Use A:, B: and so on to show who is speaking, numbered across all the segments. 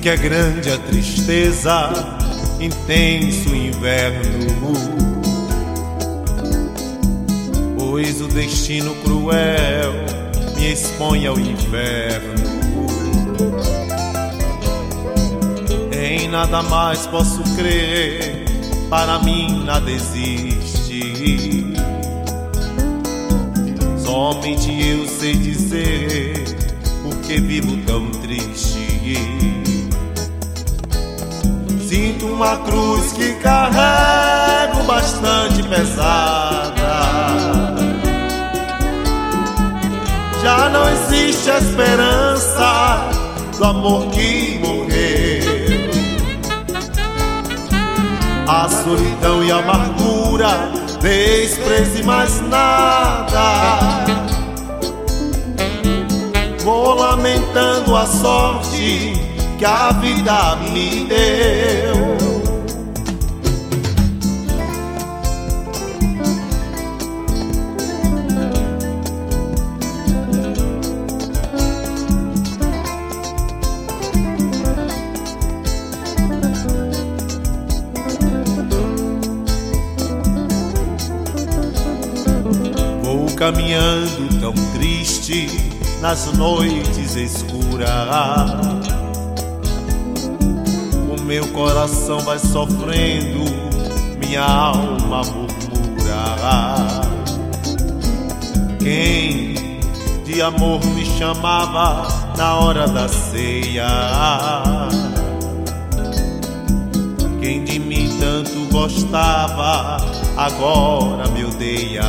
A: que é grande a tristeza, intenso o inverno, pois o destino cruel me expõe ao inferno. Em nada mais posso crer, para mim nada existe. Somente eu sei dizer por que vivo tão triste. Sinto uma cruz que carrego bastante pesada. Já não existe a esperança do amor que morreu. A solidão e a amargura, desprezo e mais nada. Vou lamentando a sorte que a vida me deu. Vou caminhando tão triste nas noites escuras. O meu coração vai sofrendo, minha alma murmura. Quem de amor me chamava na hora da ceia? Quem de mim tanto gostava, agora me odeia.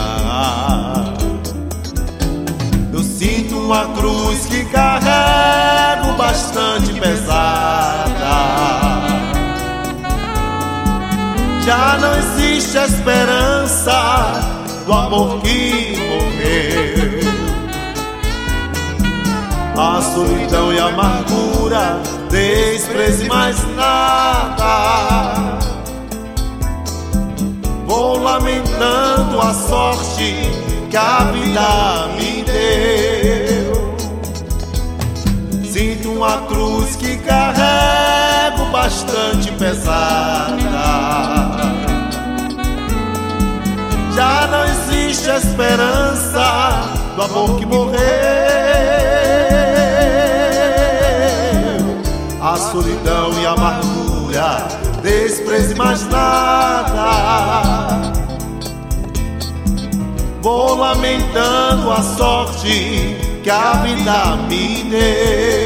A: Eu sinto uma cruz que carrego bastante pesada. Já não existe a esperança do amor que morreu. A solidão e a amargura, desprezo e mais nada. Vou lamentando a sorte que a vida me deu. Sinto uma cruz que carrego bastante pesada. Já não existe a esperança do amor que morreu. A solidão e a amargura, desprezo e mais nada. Vou lamentando a sorte que a vida me deu.